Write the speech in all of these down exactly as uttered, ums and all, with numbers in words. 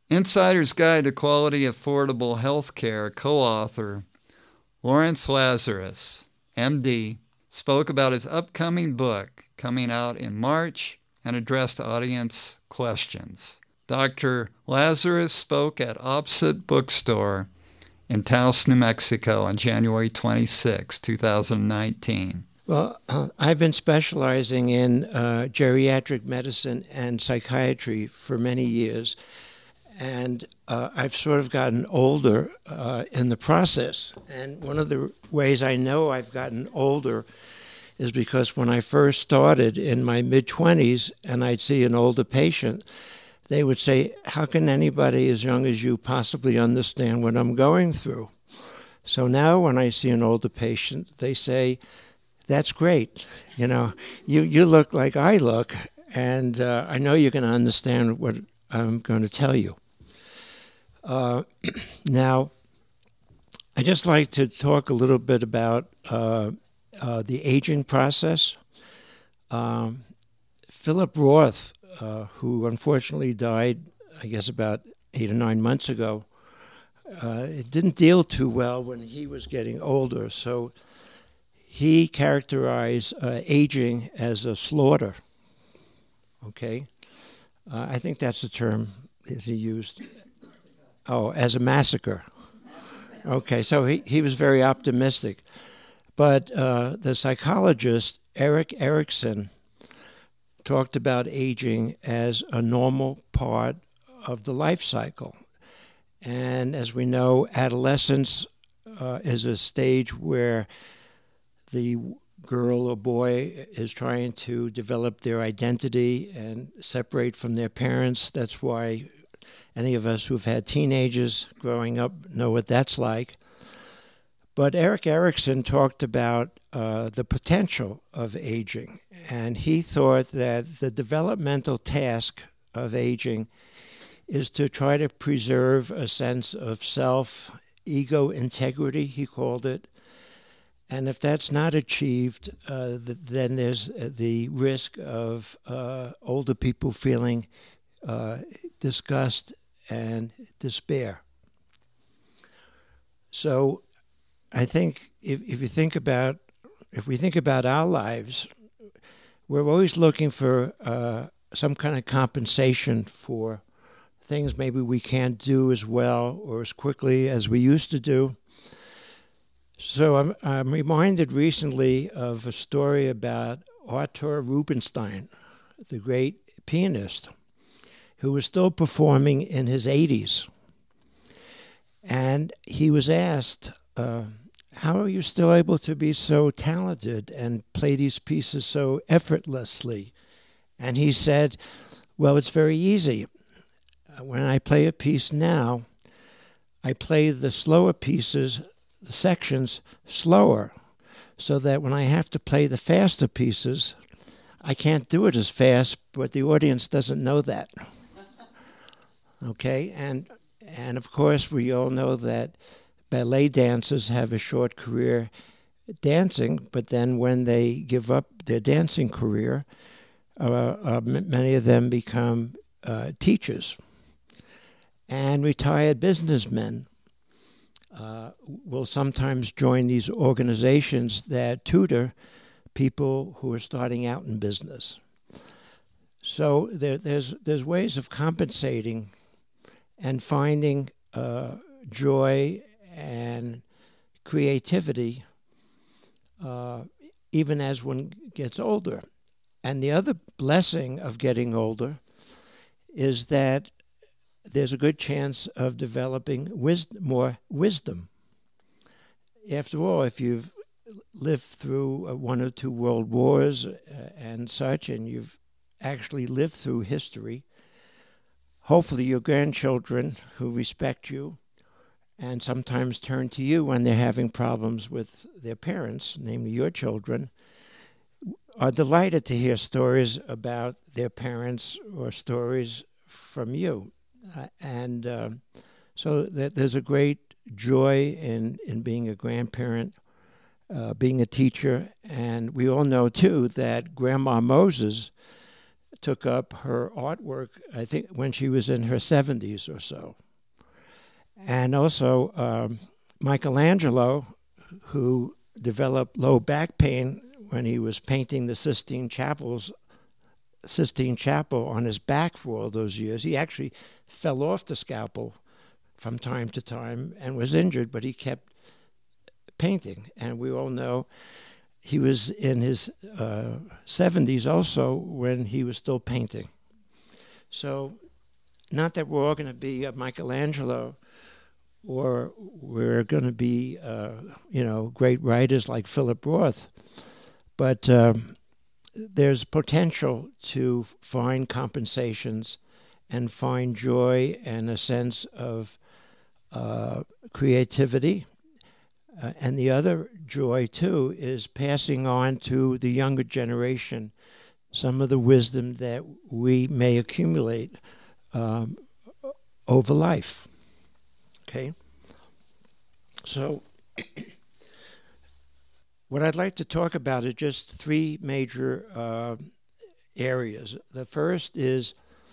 Insider's Guide to Quality Affordable Healthcare co-author Lawrence Lazarus, M D, spoke about his upcoming book coming out in March and addressed audience questions. Doctor Lazarus spoke at Opposite Bookstore in Taos, New Mexico on January twenty-sixth, twenty nineteen. Well, uh, I've been specializing in uh, geriatric medicine and psychiatry for many years, and uh, I've sort of gotten older uh, in the process. And one of the ways I know I've gotten older is because when I first started in my mid-twenties and I'd see an older patient, they would say, how can anybody as young as you possibly understand what I'm going through? So now when I see an older patient, they say, that's great. You know, you, you look like I look, and uh, I know you're going to understand what I'm going to tell you. Uh, now, I just like to talk a little bit about uh, uh, the aging process. Um, Philip Roth, uh, who unfortunately died, I guess, about eight or nine months ago, uh, it didn't deal too well when he was getting older. So he characterized uh, aging as a slaughter. Okay? Uh, I think that's the term that he used. Oh, as a massacre. Okay, so he, he was very optimistic. But uh, the psychologist Erik Erikson talked about aging as a normal part of the life cycle. And as we know, adolescence uh, is a stage where the girl or boy is trying to develop their identity and separate from their parents. That's why any of us who've had teenagers growing up know what that's like. But Erik Erikson talked about uh, the potential of aging, and he thought that the developmental task of aging is to try to preserve a sense of self, ego integrity, he called it. And if that's not achieved, uh, th- then there's the risk of uh, older people feeling uh, disgust and despair. So I think if, if you think about, if we think about our lives, we're always looking for uh, some kind of compensation for things maybe we can't do as well or as quickly as we used to do. So I'm, I'm reminded recently of a story about Artur Rubinstein, the great pianist, who was still performing in his eighties. And he was asked, uh, how are you still able to be so talented and play these pieces so effortlessly? And he said, well, it's very easy. When I play a piece now, I play the slower pieces, the sections, slower, so that when I have to play the faster pieces, I can't do it as fast, but the audience doesn't know that. Okay, and and of course we all know that ballet dancers have a short career dancing, but then when they give up their dancing career, uh, uh, m- many of them become uh, teachers. And retired businessmen uh, will sometimes join these organizations that tutor people who are starting out in business. So there, there's there's ways of compensating and finding uh, joy and creativity uh, even as one gets older. And the other blessing of getting older is that there's a good chance of developing wis- more wisdom. After all, if you've lived through one or two world wars uh, and such, and you've actually lived through history, hopefully your grandchildren who respect you and sometimes turn to you when they're having problems with their parents, namely your children, are delighted to hear stories about their parents or stories from you. Uh, and uh, so that there's a great joy in, in being a grandparent, uh, being a teacher. And we all know, too, that Grandma Moses took up her artwork, I think, when she was in her seventies or so. And also um, Michelangelo, who developed low back pain when he was painting the Sistine Chapels, Sistine Chapel on his back for all those years. He actually fell off the scalpel from time to time and was injured, but he kept painting. And we all know he was in his uh, seventies also when he was still painting. So not that we're all going to be a Michelangelo, or we're going to be, uh, you know, great writers like Philip Roth, but um, there's potential to find compensations and find joy and a sense of uh, creativity. Uh, and the other joy, too, is passing on to the younger generation some of the wisdom that we may accumulate um, over life. Okay? So what I'd like to talk about is just three major uh, areas. The first is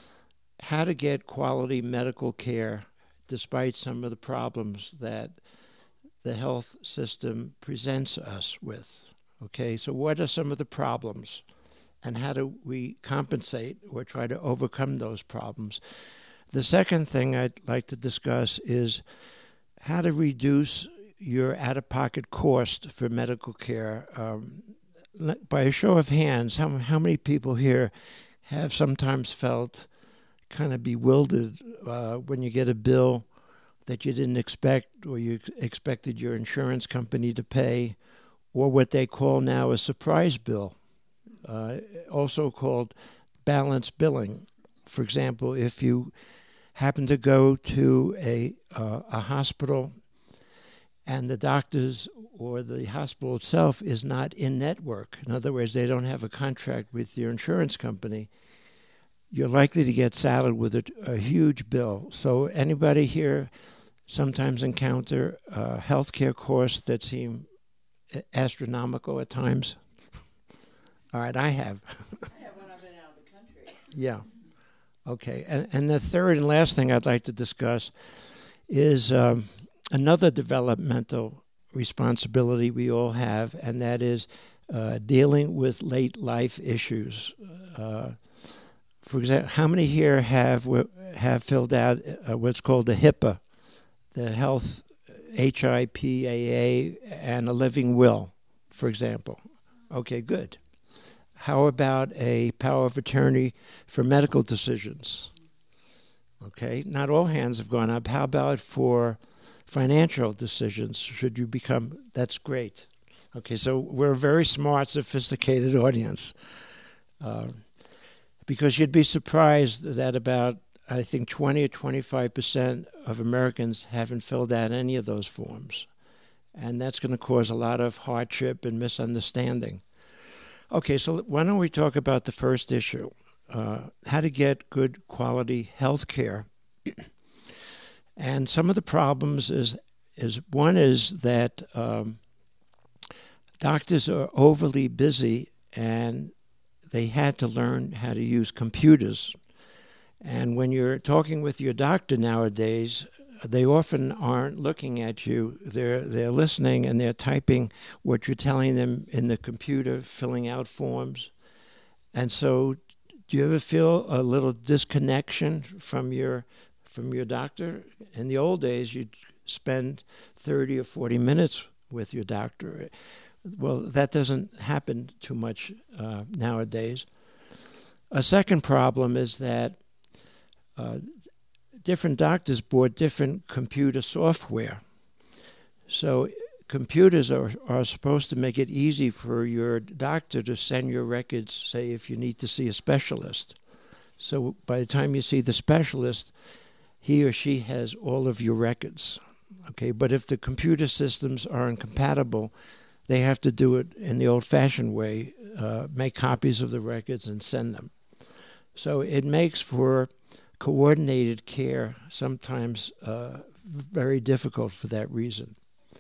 how to get quality medical care despite some of the problems that the health system presents us with. Okay, so what are some of the problems, and how do we compensate or try to overcome those problems? The second thing I'd like to discuss is how to reduce your out-of-pocket cost for medical care. Um, by a show of hands, how, how many people here have sometimes felt kind of bewildered uh, when you get a bill that you didn't expect, or you expected your insurance company to pay, or what they call now a surprise bill, uh, also called balance billing. For example, if you happen to go to a uh, a hospital and the doctors or the hospital itself is not in network, in other words, they don't have a contract with your insurance company, you're likely to get saddled with a, a huge bill. So anybody here sometimes encounter uh, healthcare costs that seem astronomical at times? All right, I have. I have when I've been out of the country. Yeah. Okay. And, and the third and last thing I'd like to discuss is um, another developmental responsibility we all have, and that is uh, dealing with late life issues. Uh, for example, how many here have have filled out uh, what's called the HIPAA, the Health H I P A A, and a living will, for example? Okay, good. How about a power of attorney for medical decisions? Okay, not all hands have gone up. How about for financial decisions? Should you become, that's great. Okay, so we're a very smart, sophisticated audience. Uh, because you'd be surprised that about, I think, twenty or twenty-five percent of Americans haven't filled out any of those forms. And that's going to cause a lot of hardship and misunderstanding. Okay, so why don't we talk about the first issue, uh, how to get good quality health care. And some of the problems is, is one is that um, doctors are overly busy and they had to learn how to use computers. And when you're talking with your doctor nowadays, they often aren't looking at you. They're they're listening and they're typing what you're telling them in the computer, filling out forms. And so, do you ever feel a little disconnection from your from your doctor? In the old days, you'd spend thirty or forty minutes with your doctor. Well, that doesn't happen too much uh, nowadays. A second problem is that uh, different doctors bought different computer software. So computers are, are supposed to make it easy for your doctor to send your records, say, if you need to see a specialist. So by the time you see the specialist, he or she has all of your records. Okay, but if the computer systems are incompatible, they have to do it in the old-fashioned way, uh, make copies of the records and send them. So it makes for coordinated care sometimes uh, very difficult for that reason.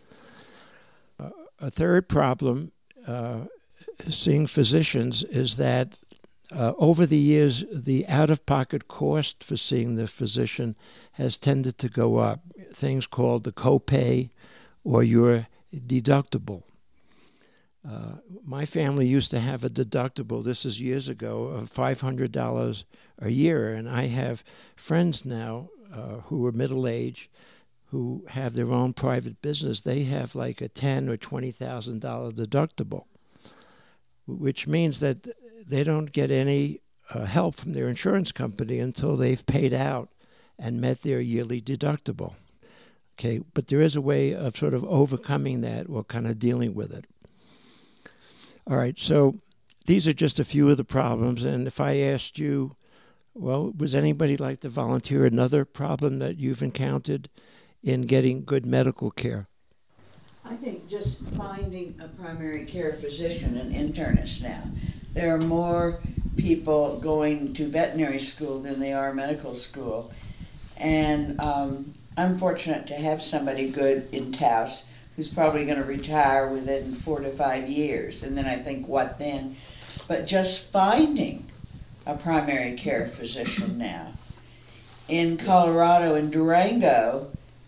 Uh, a third problem uh, seeing physicians is that uh, over the years, the out-of-pocket cost for seeing the physician has tended to go up, things called the copay or your deductible. Uh, my family used to have a deductible, this is years ago, of five hundred dollars a year, and I have friends now uh, who are middle-aged who have their own private business. They have like a ten thousand dollars or twenty thousand dollars deductible, which means that they don't get any uh, help from their insurance company until they've paid out and met their yearly deductible. Okay, but there is a way of sort of overcoming that or kind of dealing with it. All right, so these are just a few of the problems, and if I asked you, well, was anybody like to volunteer another problem that you've encountered in getting good medical care? I think just finding a primary care physician and internist now. There are more people going to veterinary school than they are medical school. And um, I'm fortunate to have somebody good in Taos who's probably going to retire within four to five years. And then I think, what then? But just finding a primary care physician now. In Colorado, in Durango,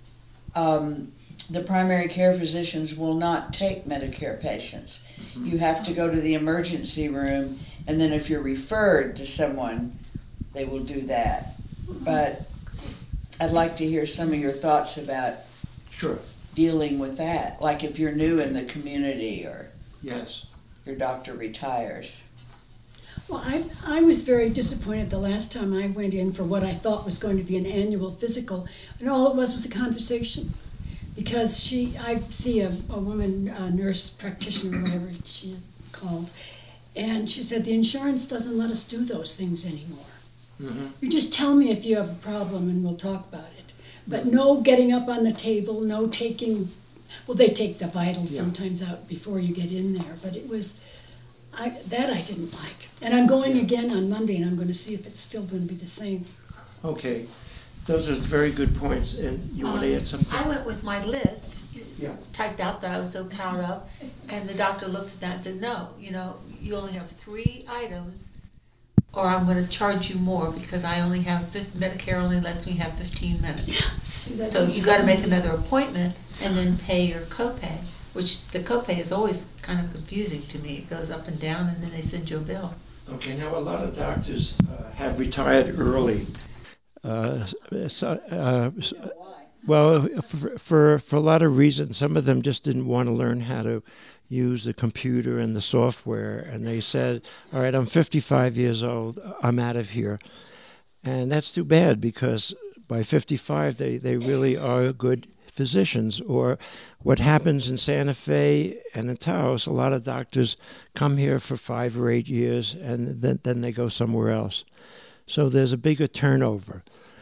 um, the primary care physicians will not take Medicare patients. Mm-hmm. You have to go to the emergency room, and then if you're referred to someone, they will do that. But I'd like to hear some of your thoughts about Sure. dealing with that. Like if you're new in the community or Yes. your doctor retires. Well, I, I was very disappointed the last time I went in for what I thought was going to be an annual physical, and all it was was a conversation. Because she, I see a, a woman, a nurse practitioner, whatever she called, and she said, the insurance doesn't let us do those things anymore. Mm-hmm. You just tell me if you have a problem and we'll talk about it. But mm-hmm. no getting up on the table, no taking, well, they take the vitals yeah. sometimes out before you get in there, but it was, I, that I didn't like. And I'm going yeah. again on Monday, and I'm going to see if it's still going to be the same. Okay. Those are very good points, and you um, want to add something? I went with my list, yeah. typed out that I was so proud of, and the doctor looked at that and said, no, you know, you only have three items, or I'm going to charge you more because I only have, Medicare only lets me have fifteen minutes. Yeah. So you got to make another appointment and then pay your copay, which the copay is always kind of confusing to me. It goes up and down, and then they send you a bill. Okay, now a lot of doctors uh, have retired early. Uh, so, uh, well, for, for for a lot of reasons, some of them just didn't want to learn how to use the computer and the software, and they said, all right, I'm fifty-five years old, I'm out of here. And that's too bad, because by fifty-five, they, they really are good physicians. Or what happens in Santa Fe and in Taos, a lot of doctors come here for five or eight years, and then, then they go somewhere else. So there's a bigger turnover.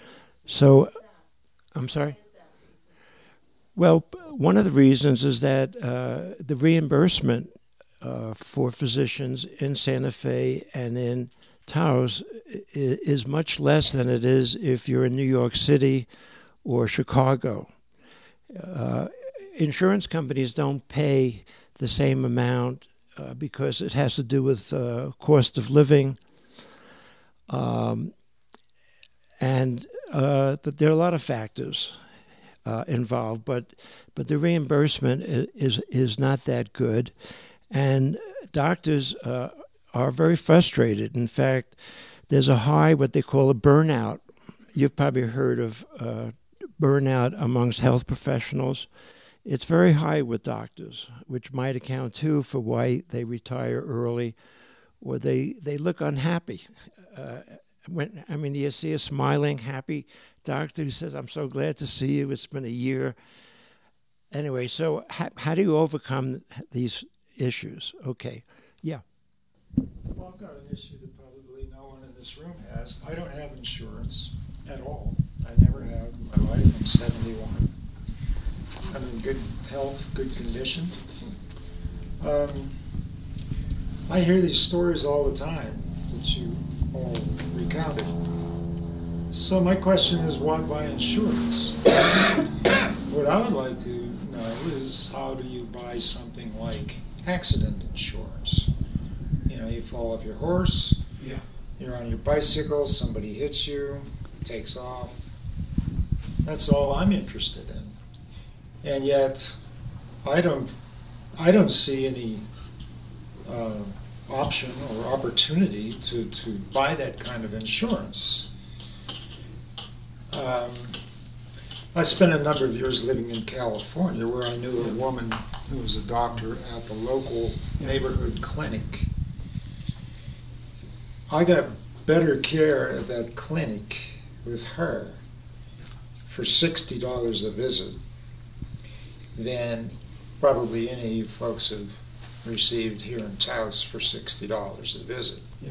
So, I'm sorry? Well, one of the reasons is that uh, the reimbursement uh, for physicians in Santa Fe and in Taos is much less than it is if you're in New York City or Chicago. Uh, insurance companies don't pay the same amount uh, because it has to do with uh, cost of living. Um, and uh, there are a lot of factors uh, involved, but but the reimbursement is is not that good, and doctors uh, are very frustrated. In fact, there's a high, what they call a burnout. You've probably heard of uh, burnout amongst health professionals. It's very high with doctors, which might account too for why they retire early, or they they look unhappy. Uh, When, I mean, you see a smiling, happy doctor who says, I'm so glad to see you. It's been a year. Anyway, so how, how do you overcome these issues? Okay, yeah. Well, I've got an issue that probably no one in this room has. I don't have insurance at all. I never have in my life. I'm seventy-one. I'm in good health, good condition. Um, I hear these stories all the time that you all recounted. So my question is, why buy insurance? What I would like to know is, how do you buy something like accident insurance? You know, you fall off your horse, yeah. You're on your bicycle, somebody hits you, takes off. That's all I'm interested in. And yet, I don't, I don't see any uh, option or opportunity to, to buy that kind of insurance. Um, I spent a number of years living in California where I knew a woman who was a doctor at the local neighborhood clinic. I got better care at that clinic with her for sixty dollars a visit than probably any folks have received here in Taos for sixty dollars a visit. Yeah.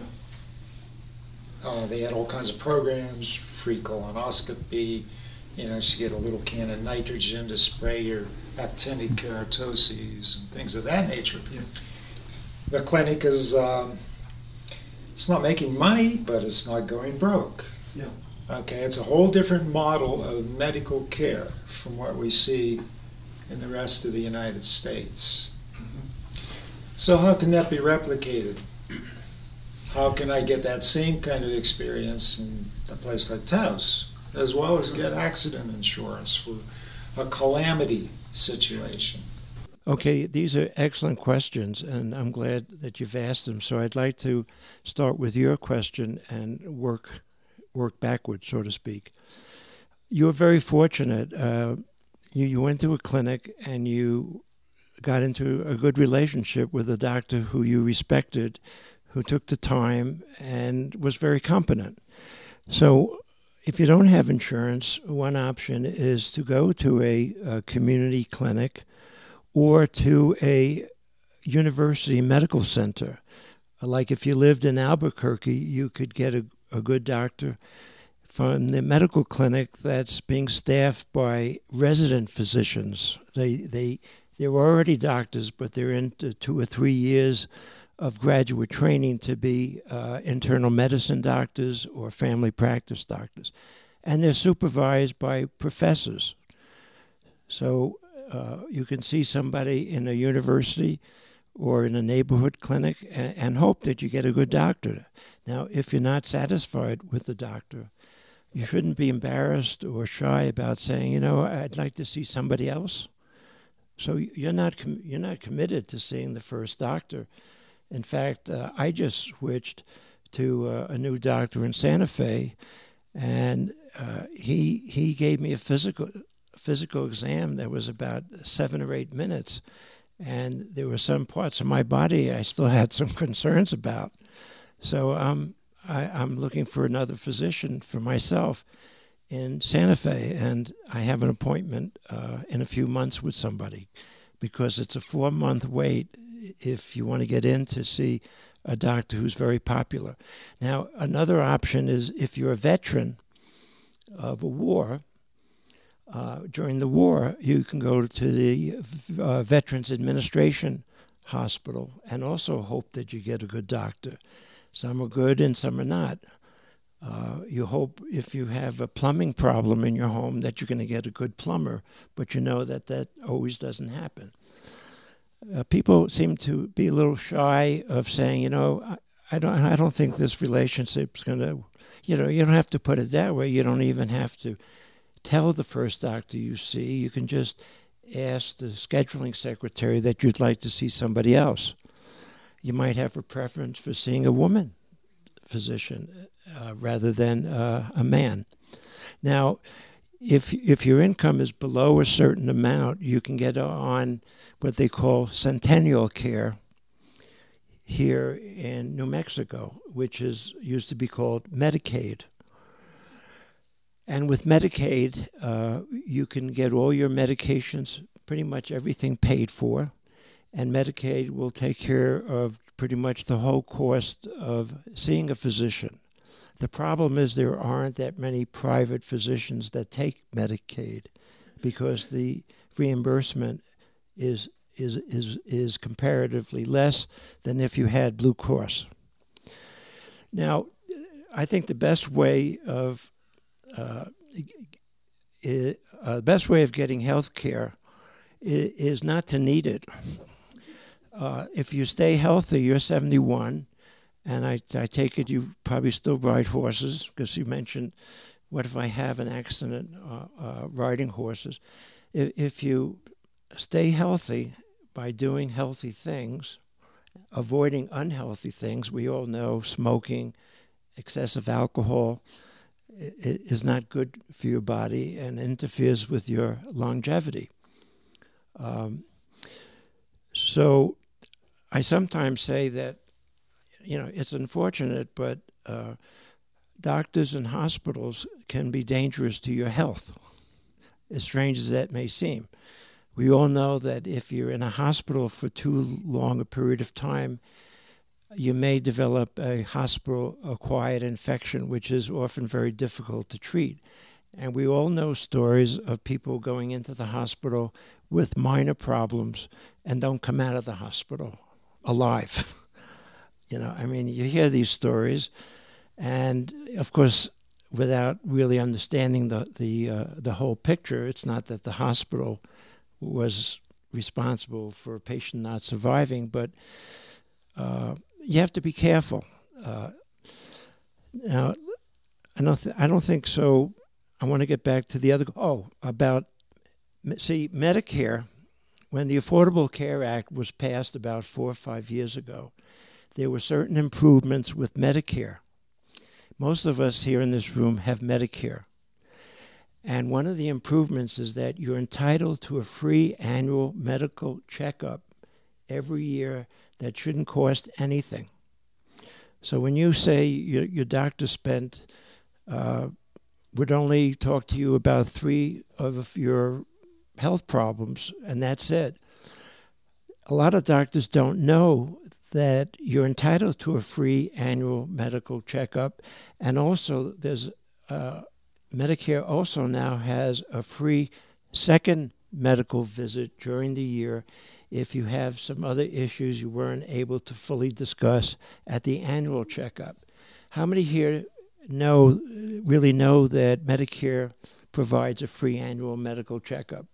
Uh, they had all kinds of programs, free colonoscopy, you know, you get a little can of nitrogen to spray your actinic keratoses and things of that nature. Yeah. The clinic is, um, it's not making money, but it's not going broke. Yeah. Okay, it's a whole different model of medical care from what we see in the rest of the United States. Mm-hmm. So how can that be replicated? How can I get that same kind of experience in a place like Taos, as well as get accident insurance for a calamity situation? Okay, these are excellent questions, and I'm glad that you've asked them. So I'd like to start with your question and work work backwards, so to speak. You were very fortunate. Uh, you, you went to a clinic and you got into a good relationship with a doctor who you respected, who took the time and was very competent. So if you don't have insurance, one option is to go to a, a community clinic or to a university medical center. Like if you lived in Albuquerque, you could get a, a good doctor from the medical clinic that's being staffed by resident physicians. They, they, they're already doctors, but they're into two or three years of graduate training to be uh, internal medicine doctors or family practice doctors. And they're supervised by professors. So uh, you can see somebody in a university or in a neighborhood clinic and, and hope that you get a good doctor. Now, if you're not satisfied with the doctor, you shouldn't be embarrassed or shy about saying, you know, I'd like to see somebody else. So you're not com- you're not committed to seeing the first doctor. In fact, uh, I just switched to uh, a new doctor in Santa Fe, and uh, he he gave me a physical physical exam that was about seven or eight minutes, and there were some parts of my body I still had some concerns about. So um, I, I'm looking for another physician for myself in Santa Fe, and I have an appointment uh, in a few months with somebody because it's a four-month wait if you want to get in to see a doctor who's very popular. Now, another option is if you're a veteran of a war, uh, during the war, you can go to the uh, Veterans Administration Hospital and also hope that you get a good doctor. Some are good and some are not. Uh, you hope if you have a plumbing problem in your home that you're going to get a good plumber, but you know that that always doesn't happen. Uh, people seem to be a little shy of saying, you know, I, I don't, I don't think this relationship's going to, you know, you don't have to put it that way. You don't even have to tell the first doctor you see. You can just ask the scheduling secretary that you'd like to see somebody else. You might have a preference for seeing a woman physician uh, rather than uh, a man. Now, if if your income is below a certain amount, you can get on what they call Centennial Care here in New Mexico, which is used to be called Medicaid. And with Medicaid, uh, you can get all your medications, pretty much everything paid for, and Medicaid will take care of pretty much the whole cost of seeing a physician. The problem is there aren't that many private physicians that take Medicaid because the reimbursement is is is is comparatively less than if you had Blue Cross. Now, I think the best way of uh, uh, the best way of getting health care is, is not to need it. Uh, if you stay healthy, you're seventy-one, And I, I take it you probably still ride horses, because you mentioned, what if I have an accident uh, uh, riding horses? If, if you stay healthy by doing healthy things, avoiding unhealthy things, we all know smoking, excessive alcohol is not good for your body and interferes with your longevity. Um, so I sometimes say that, you know, it's unfortunate, but uh, doctors and hospitals can be dangerous to your health, as strange as that may seem. We all know that if you're in a hospital for too long a period of time, you may develop a hospital-acquired infection, which is often very difficult to treat. And we all know stories of people going into the hospital with minor problems and don't come out of the hospital alive. You know, I mean, you hear these stories, and of course, without really understanding the the uh, the whole picture, it's not that the hospital was responsible for a patient not surviving, but uh, you have to be careful. Uh, now, I don't th- I don't think so. I want to get back to the other. Oh, about see Medicare. When the Affordable Care Act was passed about four or five years ago, there were certain improvements with Medicare. Most of us here in this room have Medicare. And one of the improvements is that you're entitled to a free annual medical checkup every year that shouldn't cost anything. So when you say your, your doctor spent, uh, would only talk to you about three of your health problems, and that's it. A lot of doctors don't know that you're entitled to a free annual medical checkup, and also there's uh, Medicare also now has a free second medical visit during the year if you have some other issues you weren't able to fully discuss at the annual checkup. How many here know, really know that Medicare provides a free annual medical checkup?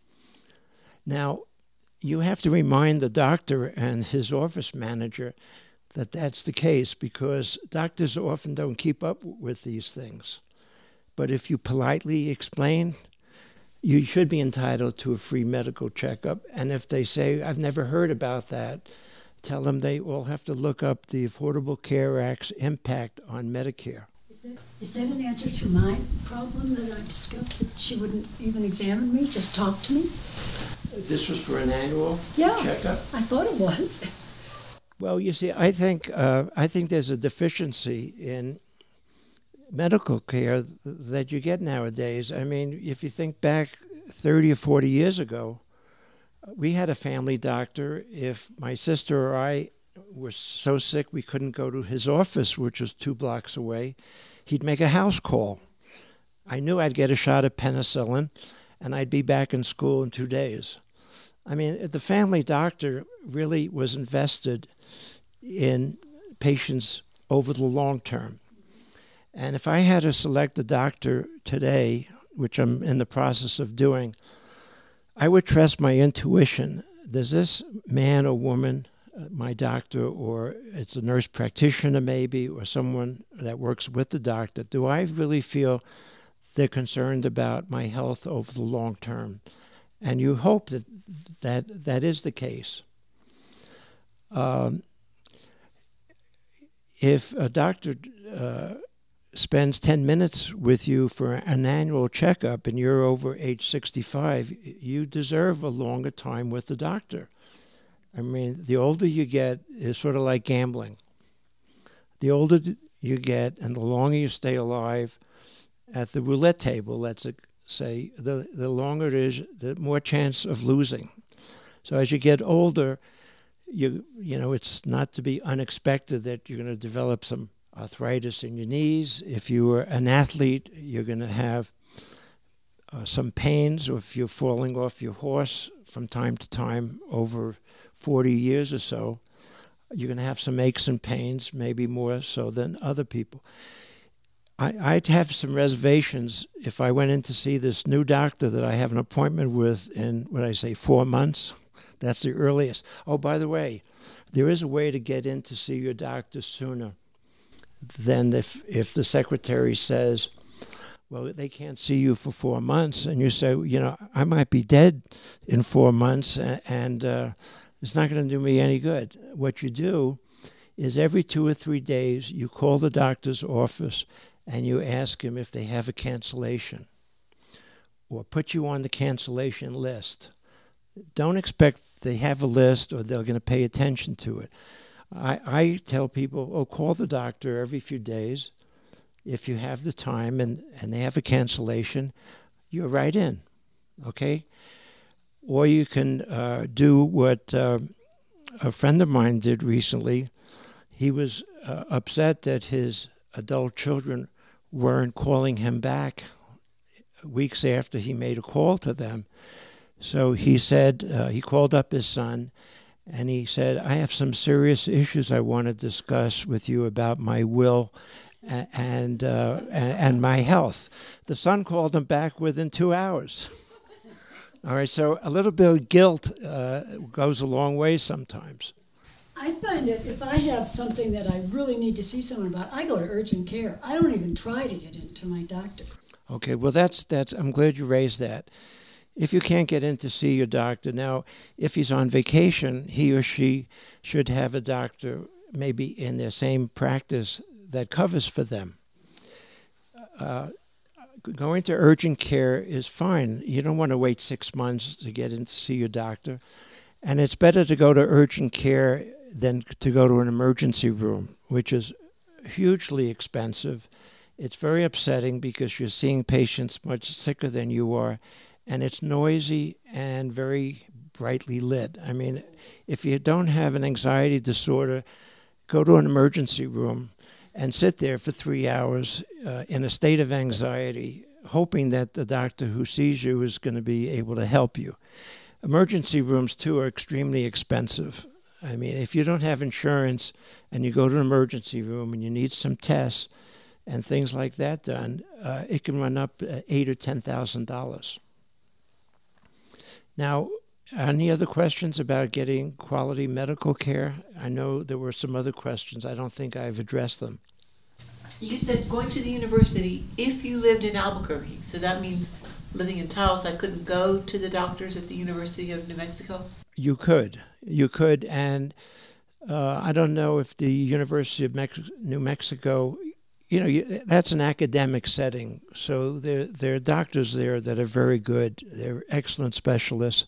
Now, you have to remind the doctor and his office manager that that's the case, because doctors often don't keep up with these things. But if you politely explain, you should be entitled to a free medical checkup. And if they say, I've never heard about that, tell them they all have to look up the Affordable Care Act's impact on Medicare. Is that, is that an answer to my problem that I discussed, that she wouldn't even examine me, just talk to me? This was for an annual yeah, checkup? I thought it was. Well, you see, I think uh, I think there's a deficiency in medical care that you get nowadays. I mean, if you think back thirty or forty years ago, we had a family doctor. If my sister or I were so sick we couldn't go to his office, which was two blocks away, he'd make a house call. I knew I'd get a shot of penicillin, and I'd be back in school in two days. I mean, the family doctor really was invested in patients over the long term. And if I had to select a doctor today, which I'm in the process of doing, I would trust my intuition. Does this man or woman, uh, my doctor, or it's a nurse practitioner maybe, or someone that works with the doctor, do I really feel they're concerned about my health over the long term? And you hope that that, that is the case. Um, if a doctor uh, spends ten minutes with you for an annual checkup and you're over age sixty-five, you deserve a longer time with the doctor. I mean, the older you get is sort of like gambling. The older you get and the longer you stay alive at the roulette table, let's say, the, the longer it is, the more chance of losing. So as you get older, you you know, it's not to be unexpected that you're going to develop some arthritis in your knees. If you were an athlete, you're going to have uh, some pains, or if you're falling off your horse from time to time over forty years or so, you're going to have some aches and pains, maybe more so than other people. I, I'd have some reservations if I went in to see this new doctor that I have an appointment with in, what I say, four months. That's the earliest. Oh, by the way, There is a way to get in to see your doctor sooner than if, if the secretary says, well, they can't see you for four months. And you say, you know, I might be dead in four months and, and uh, it's not going to do me any good. What you do is every two or three days you call the doctor's office and you ask him if they have a cancellation or put you on the cancellation list. Don't expect they have a list or they're going to pay attention to it. I, I tell people, oh, call the doctor every few days. If you have the time and, and they have a cancellation, you're right in, okay? Or you can uh, do what uh, a friend of mine did recently. He was uh, upset that his adult children weren't calling him back weeks after he made a call to them. So he said, uh, he called up his son, and he said, I have some serious issues I want to discuss with you about my will and uh, and my health. The son called him back within two hours. All right, so a little bit of guilt uh, goes a long way sometimes. I find that if I have something that I really need to see someone about, I go to urgent care. I don't even try to get into my doctor. Okay, well, that's that's. I'm glad you raised that. If you can't get in to see your doctor, now, if he's on vacation, he or she should have a doctor maybe in their same practice that covers for them. Uh, going to urgent care is fine. You don't want to wait six months to get in to see your doctor. And it's better to go to urgent care than to go to an emergency room, which is hugely expensive. It's very upsetting because you're seeing patients much sicker than you are, and it's noisy and very brightly lit. I mean, if you don't have an anxiety disorder, go to an emergency room and sit there for three hours uh, in a state of anxiety, hoping that the doctor who sees you is going to be able to help you. Emergency rooms, too, are extremely expensive. I mean, if you don't have insurance and you go to an emergency room and you need some tests and things like that done, uh, it can run up uh, eight or ten thousand dollars. Now, any other questions about getting quality medical care? I know there were some other questions. I don't think I've addressed them. You said going to the university if you lived in Albuquerque. So that means living in Taos, I couldn't go to the doctors at the University of New Mexico? You could. You could. And uh, I don't know if the University of Mex- New Mexico, you know, you, that's an academic setting. So there, there are doctors there that are very good. They're excellent specialists.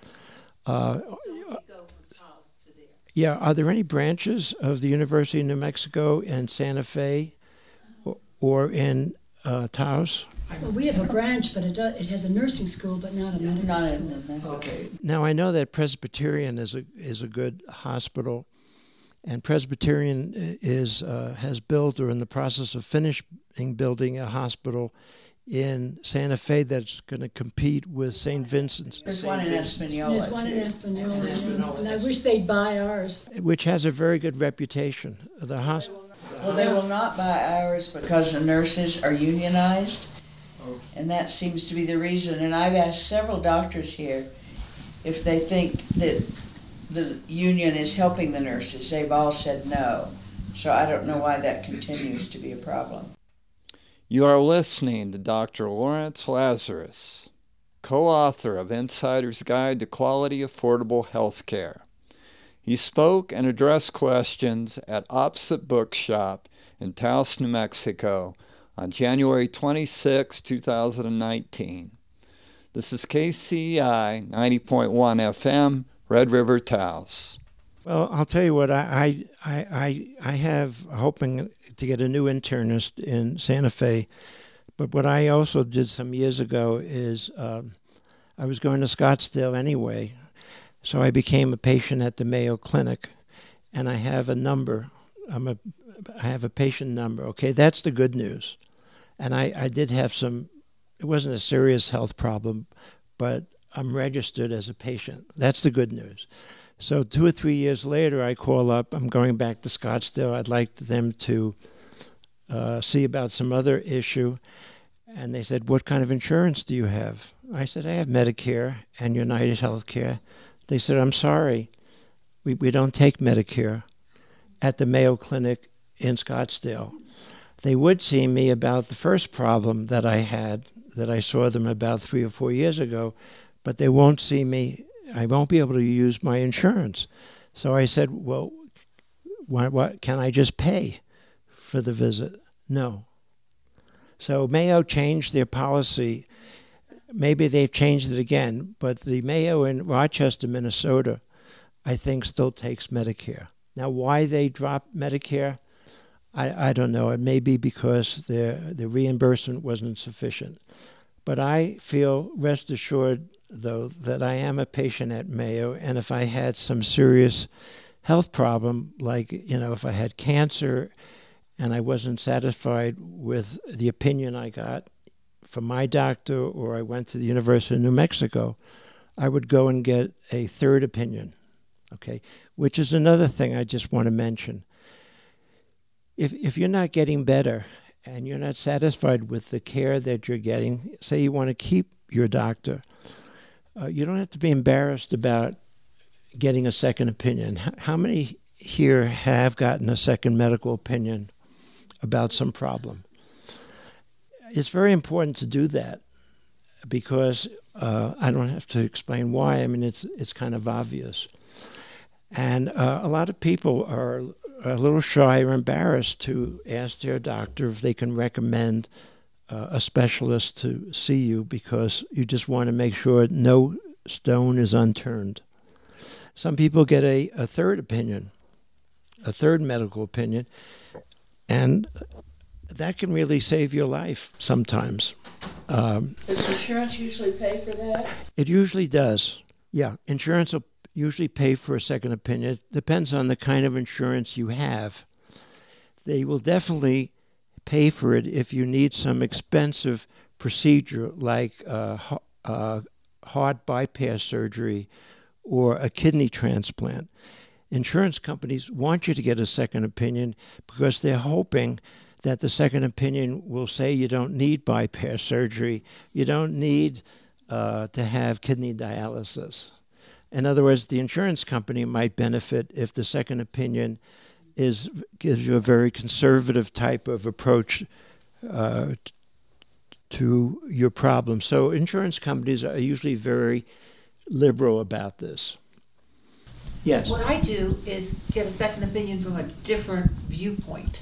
Uh, So we could go from Taos to there. yeah, are there any branches of the University of New Mexico in Santa Fe or, or in uh, Taos? Well, we have a branch, but it does, it has a nursing school, but not a medical Not school. in the medical. Okay. Now, I know that Presbyterian is a is a good hospital, and Presbyterian is uh, has built or in the process of finishing building a hospital in Santa Fe that's going to compete with Saint Vincent's, There's one in Espanola. There's one in too. Espanola, and, and I wish they'd buy ours. which has a very good reputation. The hospital. Well, they will not buy ours because the nurses are unionized, and that seems to be the reason. And I've asked several doctors here if they think that the union is helping the nurses. They've all said no. So I don't know why that continues to be a problem. You are listening to Doctor Lawrence Lazarus, co-author of Insider's Guide to Quality Affordable Health Care. He spoke and addressed questions at Opposite Bookshop in Taos, New Mexico on January twenty-sixth, two thousand nineteen. This is K C E I ninety point one F M, Red River, Taos. Well, I'll tell you what, I, I, I, I have hoping to get a new internist in Santa Fe, but what I also did some years ago is um, I was going to Scottsdale anyway, so I became a patient at the Mayo Clinic, and I have a number. I'm a, I have a patient number. Okay, that's the good news. And I, I did have some, it wasn't a serious health problem, but I'm registered as a patient. That's the good news. So two or three years later, I call up, I'm going back to Scottsdale. I'd like them to uh, see about some other issue. And they said, what kind of insurance do you have? I said, I have Medicare and United Healthcare. They said, I'm sorry, we, we don't take Medicare at the Mayo Clinic in Scottsdale. They would see me about the first problem that I had, that I saw them about three or four years ago, but they won't see me. I won't be able to use my insurance. So I said, well, what, what can I just pay for the visit? No. So Mayo changed their policy. Maybe they've changed it again, but the Mayo in Rochester, Minnesota, I think still takes Medicare. Now, why they dropped Medicare, I, I don't know. It may be because the the reimbursement wasn't sufficient. But I feel, rest assured, though, that I am a patient at Mayo, and if I had some serious health problem, like, you know, if I had cancer and I wasn't satisfied with the opinion I got from my doctor, or I went to the University of New Mexico, I would go and get a third opinion, okay, which is another thing I just want to mention. If if you're not getting better and you're not satisfied with the care that you're getting, say you want to keep your doctor, uh, you don't have to be embarrassed about getting a second opinion. How many here have gotten a second medical opinion about some problem? It's very important to do that because uh, I don't have to explain why. I mean, it's it's kind of obvious. And uh, a lot of people are a little shy or embarrassed to ask their doctor if they can recommend uh, a specialist to see you because you just want to make sure no stone is unturned. Some people get a, a third opinion, a third medical opinion, and that can really save your life sometimes. Um, Does insurance usually pay for that? It usually does. Yeah, insurance will usually pay for a second opinion. It depends on the kind of insurance you have. They will definitely pay for it if you need some expensive procedure like uh, uh, heart bypass surgery or a kidney transplant. Insurance companies want you to get a second opinion because they're hoping that the second opinion will say you don't need bypass surgery, you don't need uh, to have kidney dialysis. In other words, the insurance company might benefit if the second opinion is gives you a very conservative type of approach uh, t- to your problem. So insurance companies are usually very liberal about this. Yes. What I do is get a second opinion from a different viewpoint,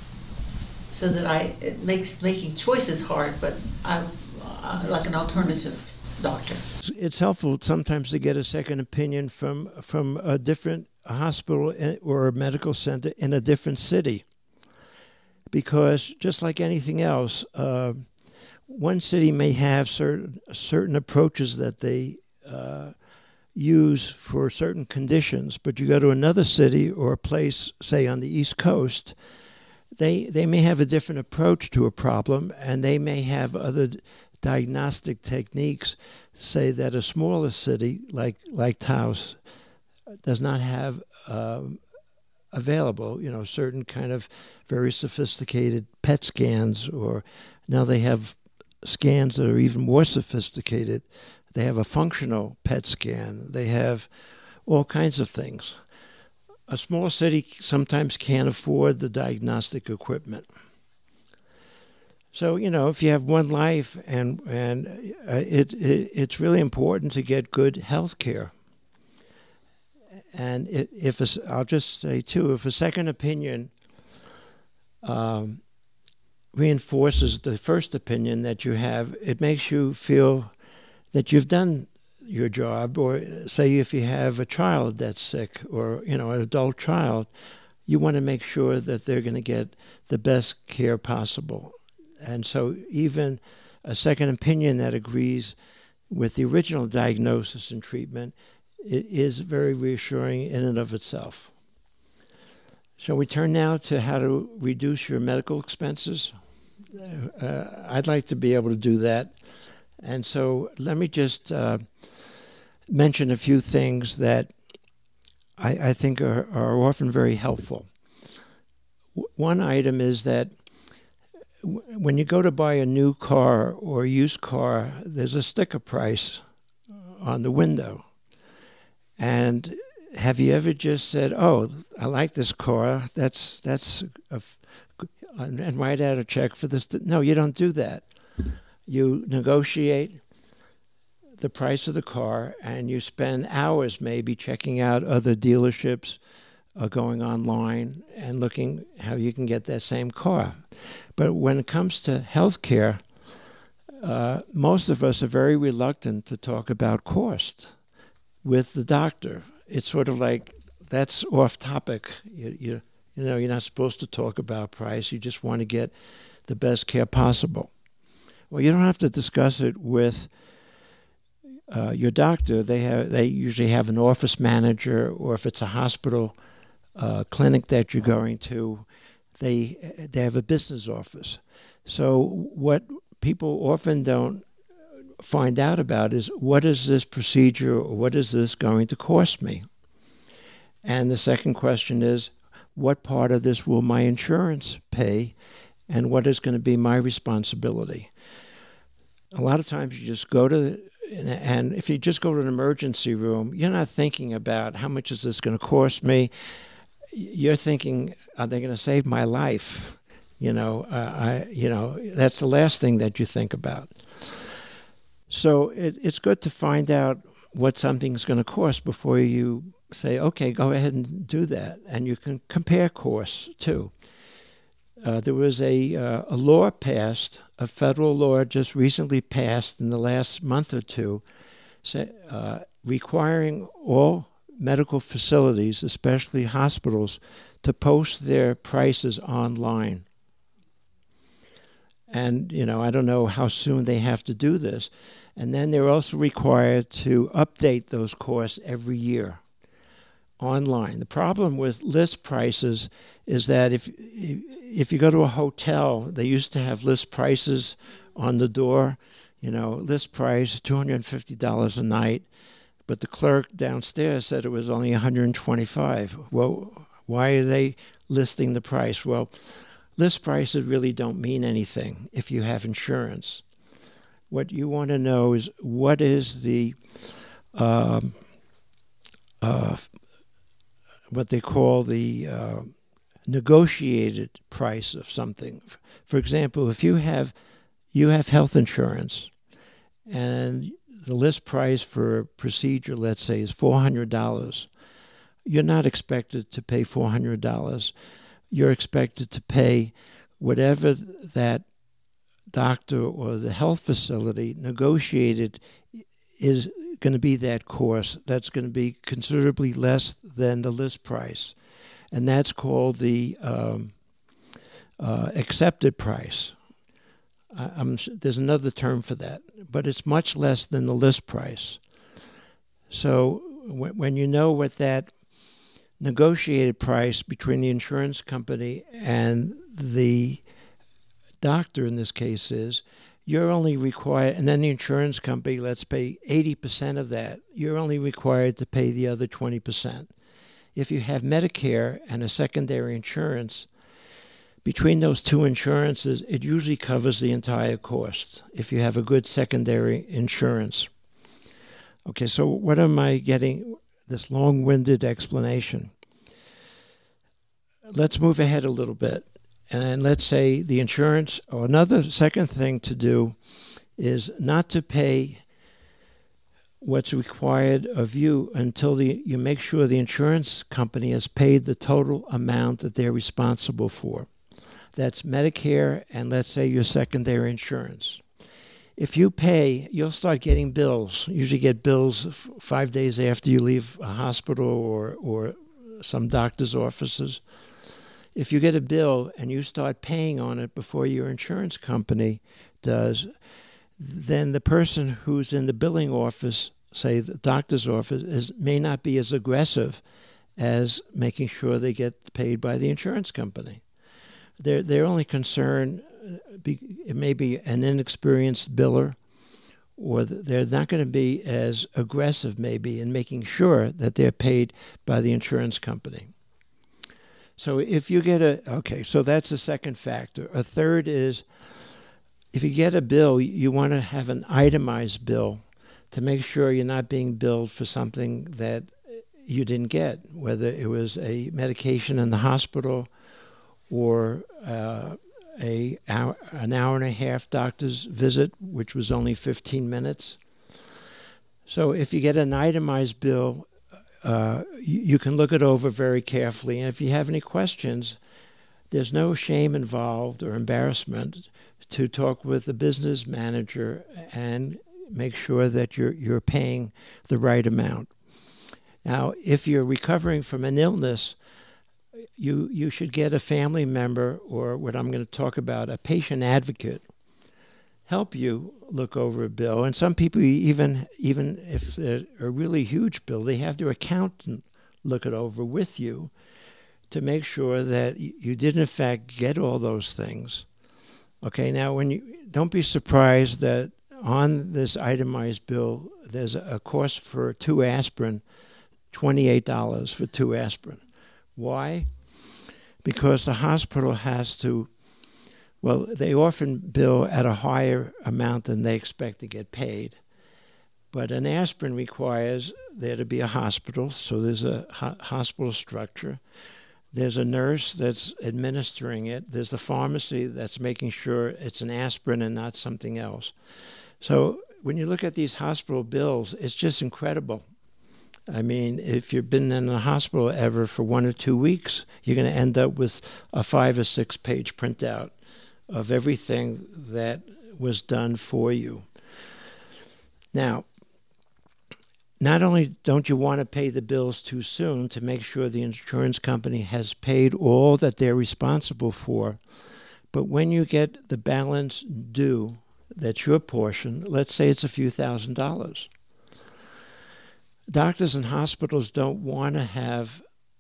so that I it makes making choices hard, but I uh, like an alternative doctor. It's helpful sometimes to get a second opinion from from a different hospital or a medical center in a different city, because just like anything else, uh, one city may have certain certain approaches that they uh, use for certain conditions, but you go to another city or a place, say on the East Coast, they they may have a different approach to a problem, and they may have other diagnostic techniques, say that a smaller city like like Taos does not have uh, available, you know, certain kind of very sophisticated P E T scans, or now they have scans that are even more sophisticated. They have a functional P E T scan. They have all kinds of things. A small city sometimes can't afford the diagnostic equipment. So, you know, if you have one life, and and uh, it, it it's really important to get good health care. And it, if a, I'll just say, too, if a second opinion um, reinforces the first opinion that you have, it makes you feel that you've done your job. Or say if you have a child that's sick, or, you know, an adult child, you want to make sure that they're going to get the best care possible. And so even a second opinion that agrees with the original diagnosis and treatment, it is very reassuring in and of itself. Shall we turn now to how to reduce your medical expenses? Uh, I'd like to be able to do that. And so let me just uh, mention a few things that I, I think are, are often very helpful. W- one item is that when you go to buy a new car or a used car, there's a sticker price on the window. And have you ever just said, "Oh, I like this car. That's that's," a, and write out a check for this? No, you don't do that. You negotiate the price of the car, and you spend hours maybe checking out other dealerships, or going online and looking how you can get that same car. But when it comes to healthcare, uh, most of us are very reluctant to talk about cost with the doctor. It's sort of like that's off topic. You, you, you know, you're not supposed to talk about price. You just want to get the best care possible. Well, you don't have to discuss it with uh, your doctor. They have they usually have an office manager, or if it's a hospital uh, clinic that you're going to, they they have a business office. So what people often don't find out about is, what is this procedure, or what is this going to cost me? And the second question is, what part of this will my insurance pay, and what is going to be my responsibility? A lot of times you just go to, and if you just go to an emergency room, you're not thinking about how much is this going to cost me. You're thinking, are they going to save my life? You know, uh, I, you know, that's the last thing that you think about. So it, it's good to find out what something's going to cost before you say, okay, go ahead and do that. And you can compare costs, too. Uh, there was a, uh, a law passed, a federal law just recently passed in the last month or two, say, uh, requiring all medical facilities, especially hospitals, to post their prices online. And, you know, I don't know how soon they have to do this. And then they're also required to update those costs every year online. The problem with list prices is that if if you go to a hotel, they used to have list prices on the door, you know, list price two hundred fifty dollars a night, but the clerk downstairs said it was only one hundred twenty-five dollars. Well, why are they listing the price? Well, list prices really don't mean anything if you have insurance. What you want to know is, what is the um, uh, what they call the uh, negotiated price of something. For example, if you have you have health insurance, and the list price for a procedure, let's say, is four hundred dollars, you're not expected to pay four hundred dollars. You're expected to pay whatever that doctor or the health facility negotiated is going to be that cost. That's going to be considerably less than the list price. And that's called the um, uh, accepted price. I, I'm, there's another term for that, but it's much less than the list price. So w- when you know what that negotiated price between the insurance company and the doctor in this case is, you're only required, and then the insurance company, let's pay eighty percent of that. You're only required to pay the other twenty percent. If you have Medicare and a secondary insurance, between those two insurances, it usually covers the entire cost if you have a good secondary insurance. Okay, so what am I getting? This long-winded explanation. Let's move ahead a little bit. And let's say the insurance, or another second thing to do is not to pay what's required of you until the, you make sure the insurance company has paid the total amount that they're responsible for. That's Medicare and, let's say, your secondary insurance. If you pay, you'll start getting bills. You usually get bills f- five days after you leave a hospital or, or some doctor's offices. If you get a bill and you start paying on it before your insurance company does, then the person who's in the billing office, say the doctor's office, is, may not be as aggressive as making sure they get paid by the insurance company. They're, they're only concerned, be, it may be an inexperienced biller, or they're not going to be as aggressive maybe in making sure that they're paid by the insurance company. So if you get a, okay, so that's the second factor. A third is, if you get a bill, you want to have an itemized bill to make sure you're not being billed for something that you didn't get, whether it was a medication in the hospital or uh, a hour, an hour and a half doctor's visit, which was only fifteen minutes. So if you get an itemized bill, uh, you, you can look it over very carefully. And if you have any questions, there's no shame involved or embarrassment to talk with the business manager and make sure that you're you're paying the right amount. Now, if you're recovering from an illness, you you should get a family member, or what I'm going to talk about, a patient advocate, help you look over a bill. And some people, even even if they're a really huge bill, they have their accountant look it over with you to make sure that you did in fact get all those things. Okay, now when you don't be surprised that on this itemized bill there's a cost for two aspirin, twenty-eight dollars for two aspirin. Why? Because the hospital has to, well, they often bill at a higher amount than they expect to get paid. But an aspirin requires there to be a hospital, so there's a ho- hospital structure. There's a nurse that's administering it. There's the pharmacy that's making sure it's an aspirin and not something else. So when you look at these hospital bills, it's just incredible. I mean, if you've been in a hospital ever for one or two weeks, you're going to end up with a five or six page printout of everything that was done for you. Now, not only don't you want to pay the bills too soon to make sure the insurance company has paid all that they're responsible for, but when you get the balance due, that's your portion, let's say it's a few thousand dollars. Doctors and hospitals don't want to have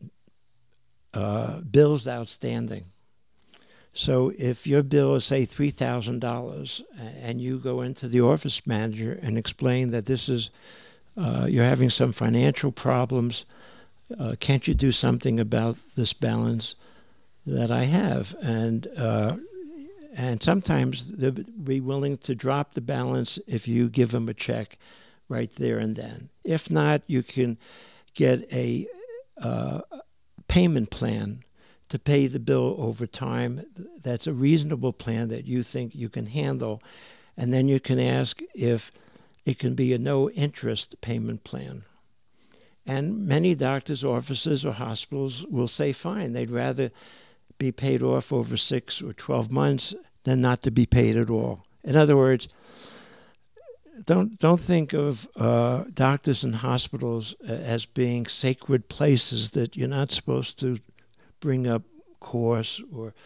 uh, bills outstanding. So if your bill is, say, three thousand dollars, and you go into the office manager and explain that this is, uh, you're having some financial problems, uh, can't you do something about this balance that I have? And uh, and sometimes they'll be willing to drop the balance if you give them a check right there and then. If not, you can get a uh, payment plan to pay the bill over time. That's a reasonable plan that you think you can handle. And then you can ask if it can be a no-interest payment plan. And many doctors' offices or hospitals will say, fine, they'd rather be paid off over six or twelve months than not to be paid at all. In other words, Don't don't think of uh, doctors and hospitals as being sacred places that you're not supposed to bring up costs. Or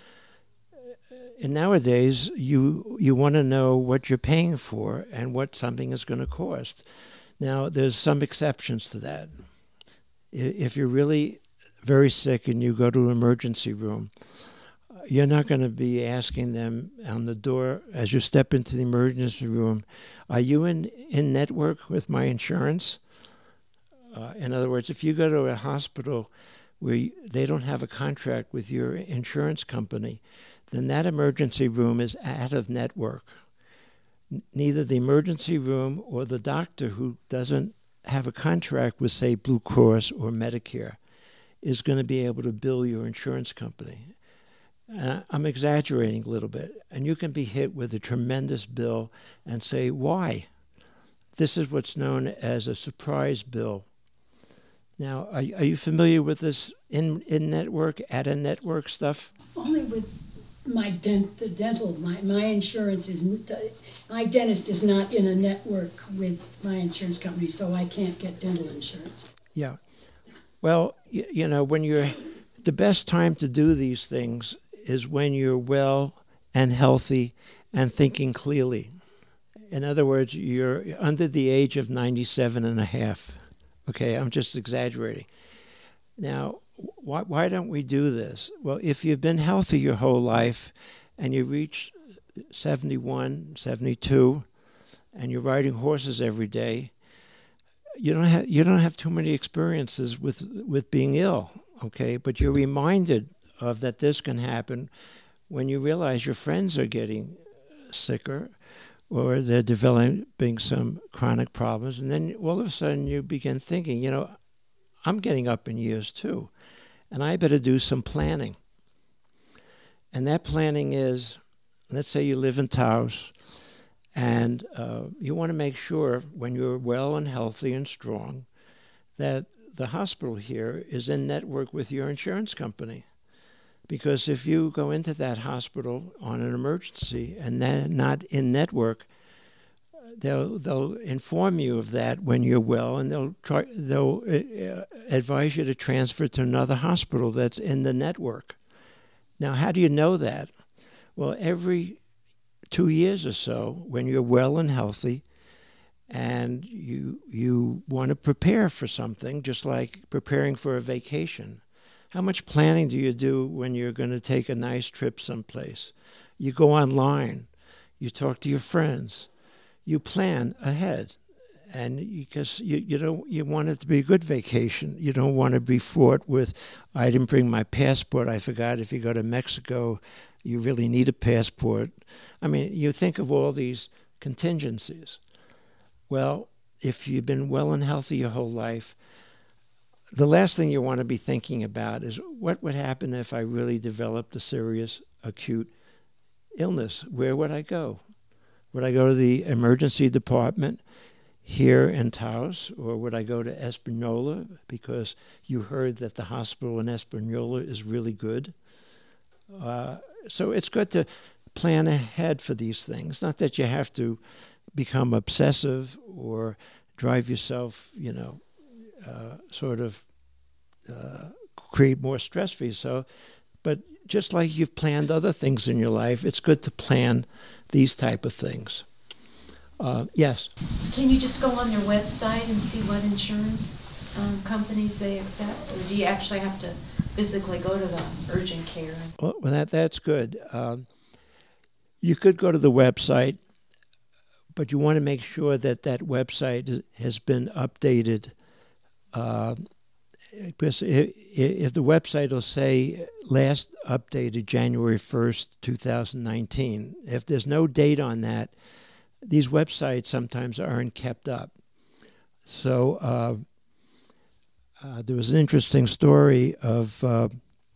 and nowadays you you want to know what you're paying for and what something is going to cost. Now there's some exceptions to that. If you're really very sick and you go to an emergency room, you're not going to be asking them on the door as you step into the emergency room, are you in, in network with my insurance? Uh, in other words, if you go to a hospital where you, they don't have a contract with your insurance company, then that emergency room is out of network. N- neither the emergency room or the doctor who doesn't have a contract with, say, Blue Cross or Medicare is going to be able to bill your insurance company. Uh, I'm exaggerating a little bit, and you can be hit with a tremendous bill and say, why? This is what's known as a surprise bill. Now, are, are you familiar with this in, in-network, out-of-network stuff? Only with my dent, the dental, my, my insurance is, my dentist is not in a network with my insurance company, so I can't get dental insurance. Yeah. Well, you, you know, when you're, the best time to do these things is when you're well and healthy and thinking clearly. In other words, you're under the age of ninety-seven and a half. Okay, I'm just exaggerating. Now, why, why don't we do this? Well, if you've been healthy your whole life and you reach seventy-one, seventy-two, and you're riding horses every day, you don't have you don't have too many experiences with with being ill, okay? But you're reminded of that this can happen when you realize your friends are getting sicker or they're developing some chronic problems, and then all of a sudden you begin thinking, you know, I'm getting up in years too, and I better do some planning. And that planning is, let's say you live in Taos, and uh, you want to make sure when you're well and healthy and strong that the hospital here is in network with your insurance company. Because if you go into that hospital on an emergency and they're not in network, they'll they'll inform you of that when you're well, and they'll try they'll uh, advise you to transfer to another hospital that's in the network. Now, how do you know that? Well, every two years or so, when you're well and healthy, and you you want to prepare for something, just like preparing for a vacation. How much planning do you do when you're going to take a nice trip someplace? You go online, you talk to your friends, you plan ahead, and because you, you don't you want it to be a good vacation. You don't want to be fraught with, I didn't bring my passport. I forgot if you go to Mexico, you really need a passport. I mean, you think of all these contingencies. Well, if you've been well and healthy your whole life, the last thing you want to be thinking about is what would happen if I really developed a serious acute illness? Where would I go? Would I go to the emergency department here in Taos, or would I go to Espanola because you heard that the hospital in Espanola is really good? Uh, so it's good to plan ahead for these things. Not that you have to become obsessive or drive yourself, you know, uh, sort of uh, create more stress for yourself. But just like you've planned other things in your life, it's good to plan these type of things. Uh, yes? Can you just go on their website and see what insurance um, companies they accept? Or do you actually have to physically go to the urgent care? Well, that that's good. Um, you could go to the website, but you want to make sure that that website has been updated. Uh, because if, if the website will say last updated January first, twenty nineteen, if there's no date on that, these websites sometimes aren't kept up. So uh, uh, there was an interesting story of uh,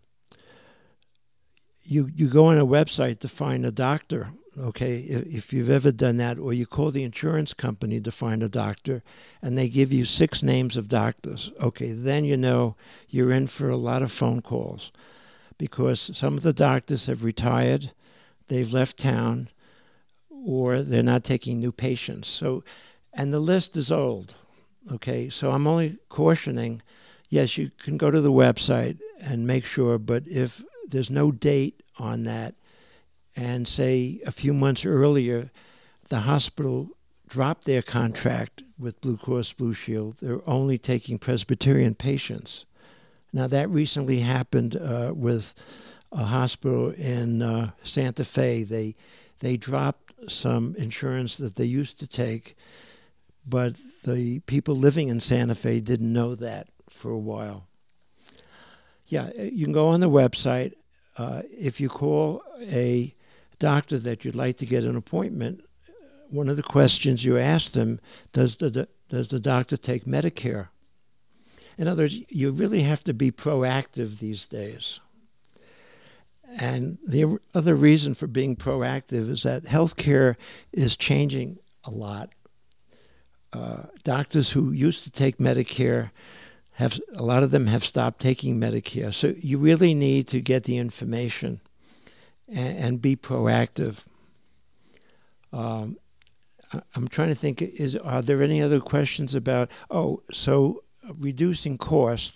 you you go on a website to find a doctor. Okay, if you've ever done that, or you call the insurance company to find a doctor, and they give you six names of doctors. Okay, then you know you're in for a lot of phone calls, because some of the doctors have retired, they've left town, or they're not taking new patients. So, and the list is old. Okay, so I'm only cautioning, yes, you can go to the website and make sure, but if there's no date on that, and say a few months earlier, the hospital dropped their contract with Blue Cross Blue Shield, they're only taking Presbyterian patients. Now, that recently happened uh, with a hospital in uh, Santa Fe. They they dropped some insurance that they used to take, but the people living in Santa Fe didn't know that for a while. Yeah, you can go on the website. Uh, if you call a doctor that you'd like to get an appointment, one of the questions you ask them, does the does the doctor take Medicare? In other words, you really have to be proactive these days. And the other reason for being proactive is that healthcare is changing a lot. Uh, doctors who used to take Medicare, have a lot of them have stopped taking Medicare. So you really need to get the information and, and be proactive. Um, I, I'm trying to think, is are there any other questions about, oh, so reducing cost?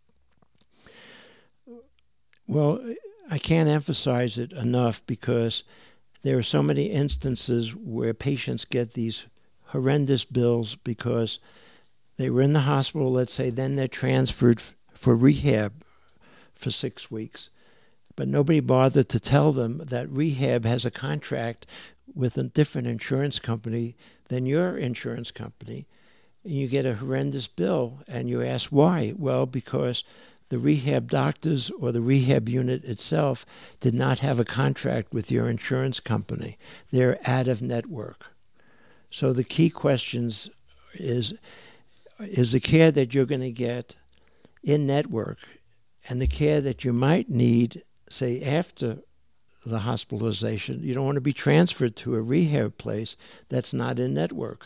Well, I can't emphasize it enough because there are so many instances where patients get these horrendous bills because they were in the hospital, let's say, then they're transferred f- for rehab for six weeks. But nobody bothered to tell them that rehab has a contract with a different insurance company than your insurance company. And you get a horrendous bill, and you ask why. Well, because the rehab doctors or the rehab unit itself did not have a contract with your insurance company. They're out of network. So the key questions is, is the care that you're going to get in network, and the care that you might need, say, after the hospitalization. You don't want to be transferred to a rehab place that's not in network.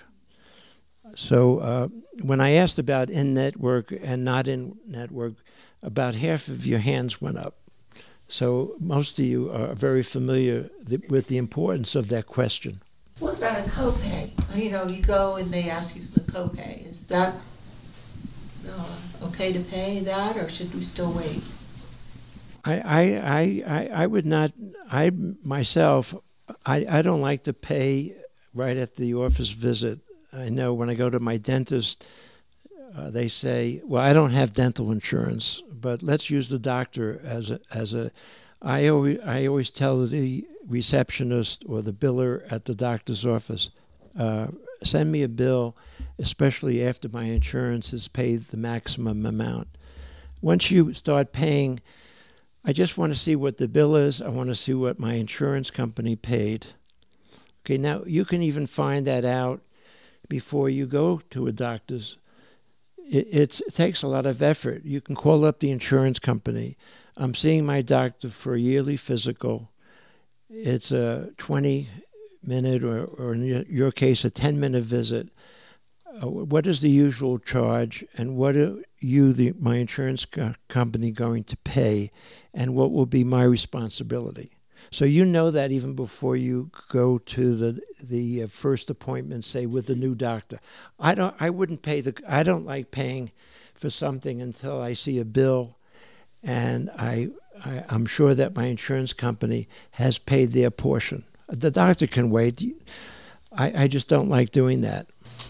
So uh, when I asked about in network and not in network, about half of your hands went up. So most of you are very familiar th- with the importance of that question. What about a copay? You know, you go and they ask you for the copay. Is that uh, okay to pay that, or should we still wait? I, I, I, I, I would not, I myself, I, I don't like to pay right at the office visit. I know when I go to my dentist, uh, they say, well, I don't have dental insurance, but let's use the doctor as a, as a, I always, I always tell the receptionist or the biller at the doctor's office, uh, send me a bill, especially after my insurance has paid the maximum amount. Once you start paying, I just want to see what the bill is. I want to see what my insurance company paid. Okay, now you can even find that out before you go to a doctor's. It, it's, it takes a lot of effort. You can call up the insurance company. I'm seeing my doctor for a yearly physical. It's a twenty-minute or, or in your case, a ten-minute visit. Uh, what is the usual charge, and what are you, the, my insurance co- company, going to pay, and what will be my responsibility? So you know that even before you go to the the first appointment, say with the new doctor. I don't. I wouldn't pay the. I don't like paying for something until I see a bill, and I, I I'm sure that my insurance company has paid their portion. The doctor can wait. I, I just don't like doing that.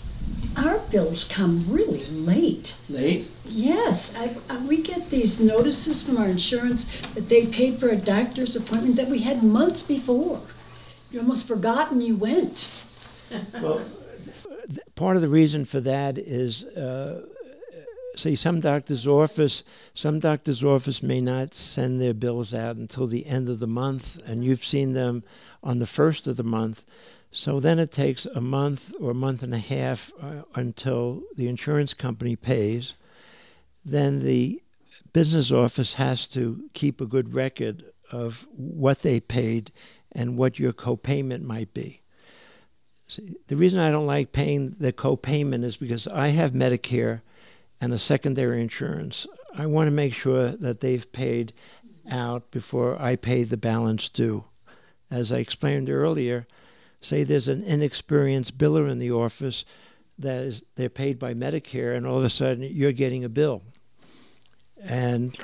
Our bills come really late. Late? Yes, I, I, we get these notices from our insurance that they paid for a doctor's appointment that we had months before. You almost forgotten you went. Well, part of the reason for that is, uh, see, some doctor's office, some doctor's office may not send their bills out until the end of the month, and you've seen them on the first of the month. So then it takes a month or a month and a half uh, until the insurance company pays. Then the business office has to keep a good record of what they paid and what your copayment might be. See, the reason I don't like paying the copayment is because I have Medicare and a secondary insurance. I want to make sure that they've paid out before I pay the balance due. As I explained earlier, say there's an inexperienced biller in the office that is they're paid by Medicare, and all of a sudden you're getting a bill. And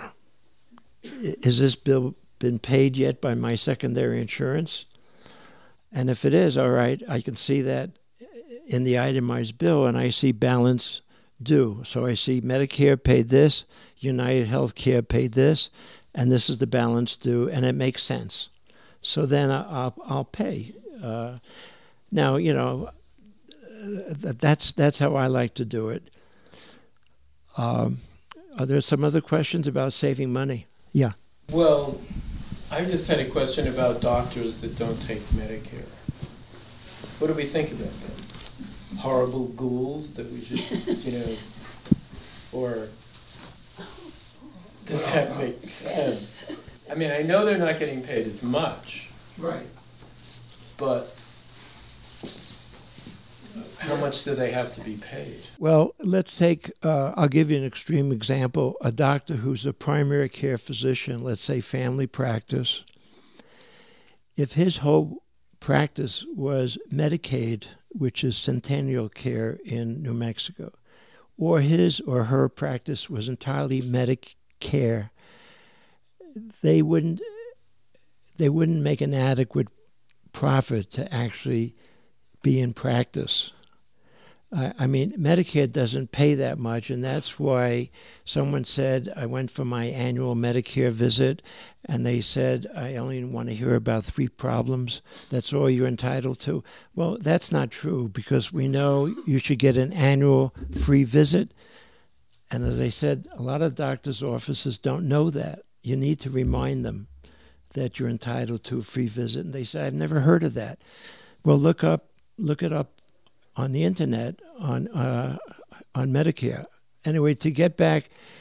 is this bill been paid yet by my secondary insurance? And if it is, all right, I can see that in the itemized bill, and I see balance due. So I see Medicare paid this, United Healthcare paid this, and this is the balance due, and it makes sense. So then I'll I'll pay. Uh, now, you know, that's that's how I like to do it. Um, are there some other questions about saving money? Yeah. Well, I just had a question about doctors that don't take Medicare. What do we think about them? Horrible ghouls that we should, you know, or does that make sense? I mean, I know they're not getting paid as much. Right. But how much do they have to be paid? Well, let's take, uh, I'll give you an extreme example. A doctor who's a primary care physician, let's say family practice, if his whole practice was Medicaid, which is Centennial Care in New Mexico, or his or her practice was entirely Medicare, they wouldn't, they wouldn't make an adequate profit to actually be in practice. I, I mean, Medicare doesn't pay that much, and that's why someone said, I went for my annual Medicare visit, and they said, I only want to hear about three problems. That's all you're entitled to. Well, that's not true, because we know you should get an annual free visit. And as I said, a lot of doctors' offices don't know that. You need to remind them that you're entitled to a free visit. And they say, I've never heard of that. Well, look up, look it up on the internet on uh, on Medicare. Anyway, to get back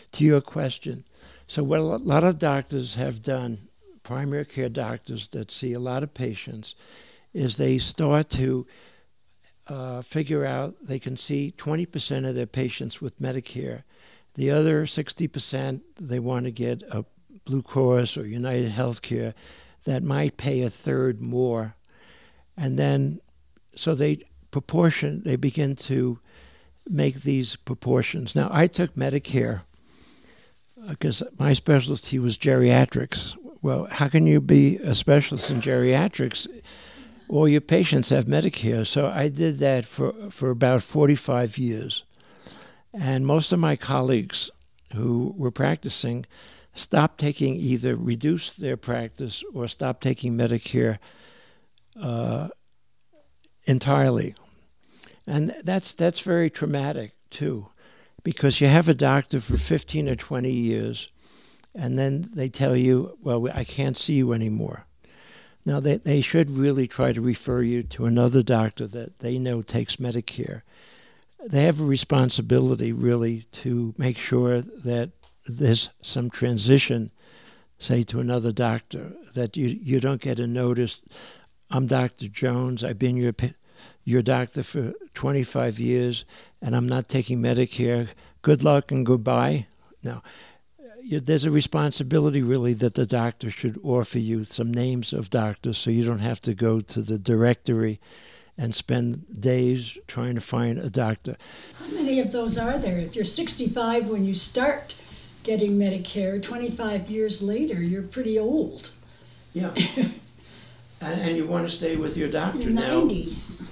to your question, so what a lot of doctors have done, primary care doctors that see a lot of patients, is they start to uh, figure out they can see twenty percent of their patients with Medicare. The other sixty percent, they want to get a Blue Cross or United Healthcare that might pay a third more. And then, so they proportion, they begin to make these proportions. Now, I took Medicare because my specialty was geriatrics. Well, how can you be a specialist in geriatrics? All your patients have Medicare. So I did that for, for about forty-five years. And most of my colleagues who were practicing stopped taking, either reduced their practice or stopped taking Medicare uh, entirely. And that's that's very traumatic, too, because you have a doctor for fifteen or twenty years, and then they tell you, well, I can't see you anymore. Now, they, they should really try to refer you to another doctor that they know takes Medicare. They have a responsibility, really, to make sure that there's some transition, say, to another doctor, that you, you don't get a notice, I'm Doctor Jones, I've been your your doctor for twenty-five years, and I'm not taking Medicare. Good luck and goodbye. No, you, there's a responsibility, really, that the doctor should offer you some names of doctors so you don't have to go to the directory and spend days trying to find a doctor. How many of those are there? If you're sixty-five when you start getting Medicare, twenty-five years later, you're pretty old. Yeah. and, and you want to stay with your doctor you're now. ninety.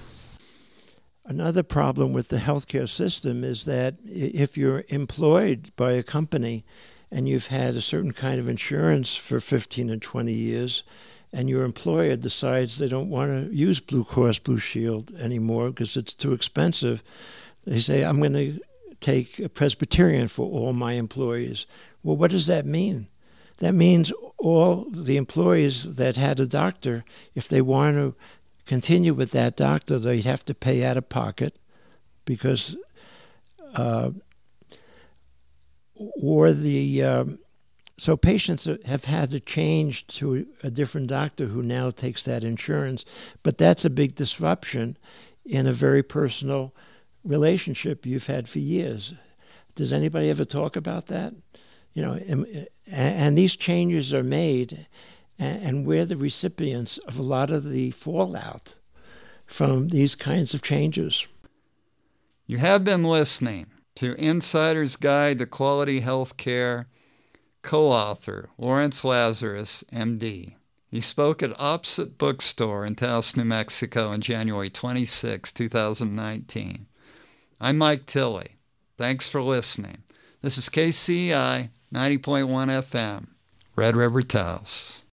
Another problem with the healthcare system is that if you're employed by a company and you've had a certain kind of insurance for fifteen or twenty years, and your employer decides they don't want to use Blue Cross Blue Shield anymore because it's too expensive, they say, I'm going to take a Presbyterian for all my employees. Well, what does that mean? That means all the employees that had a doctor, if they want to continue with that doctor, they'd have to pay out of pocket because, uh, or the, um, so patients have had to change to a different doctor who now takes that insurance, but that's a big disruption in a very personal relationship you've had for years. Does anybody ever talk about that? You know, and, and these changes are made, and we're the recipients of a lot of the fallout from these kinds of changes. You have been listening to Insider's Guide to Quality Health Care, co-author Lawrence Lazarus, M D. He spoke at Opposite Bookstore in Taos, New Mexico on January twenty-sixth, twenty nineteen. I'm Mike Tilley. Thanks for listening. This is K C I ninety point one F M, Red River, Taos.